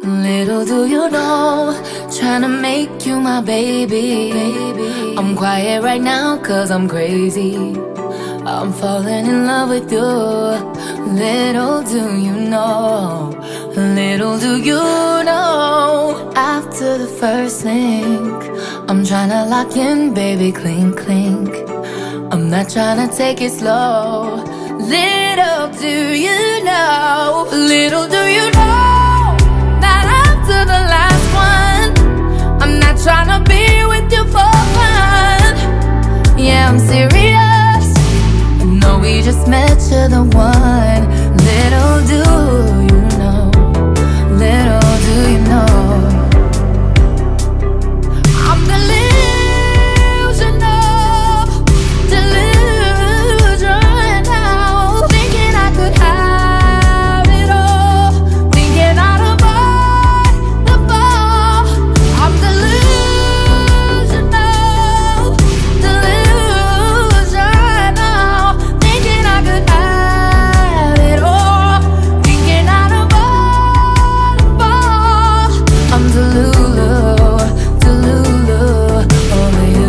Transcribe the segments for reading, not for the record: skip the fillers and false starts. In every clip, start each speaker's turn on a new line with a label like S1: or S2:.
S1: Little do you know, trying to make you my baby. I'm quiet right now cause I'm crazy. I'm falling in love with you. Little do you know, little do you know. After the first link, I'm tryna lock in, baby, clink, clink. I'm not tryna take it slow. Little do you know, little do you know, that after the last one, I'm not tryna be with you for fun. Yeah, I'm serious. No, we just met, you're the one. Little do you know, little do you know, I'm delusional, delusional, thinking I could have it all, thinking I'd avoid the fall. I'm delusional, delusional, thinking I could have it all, thinking I'd avoid the fall. I'm delulu, delulu over you.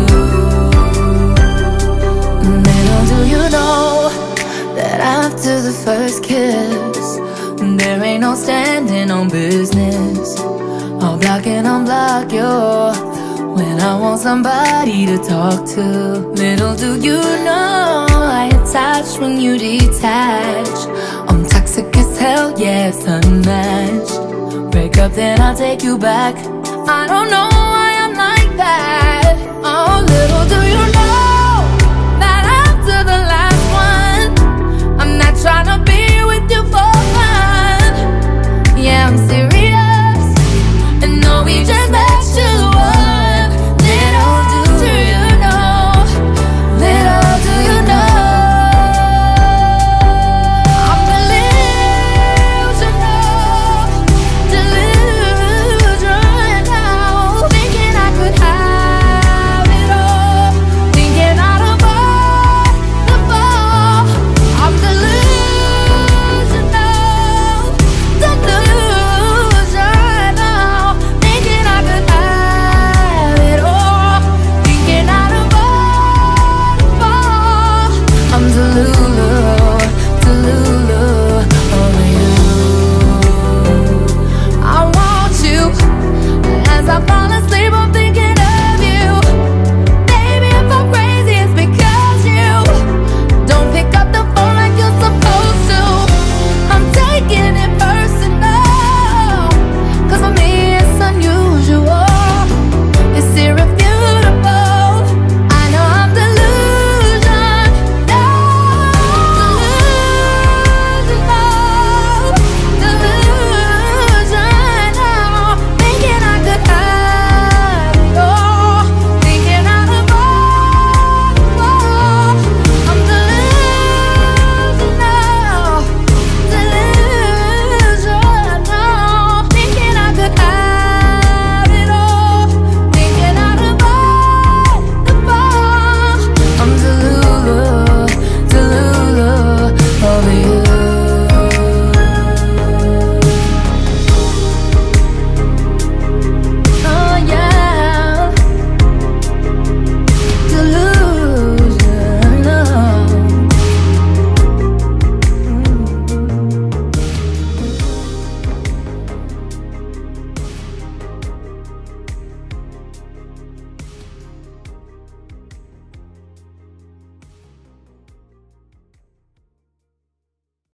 S1: Little do you know, that after the first kiss, there ain't no standing on business. I'll block and unblock you when I want somebody to talk to. Little do you know, I attach when you detach. I'm toxic as hell, yeah, it's unmatched. Break up, then I'll take you back. I don't know why I'm like that. Oh, little do you know, that after the last one, I'm not tryna be with you for fun. Yeah, I'm serious. And no, we just met you one. Little do you know, little do you know, I'm delusional, delusional, thinking I could have it all, thinking I'd avoid the fall. I'm delusional, delusional, thinking I could have it all, thinking I'd avoid the fall. I'm delulu, delulu.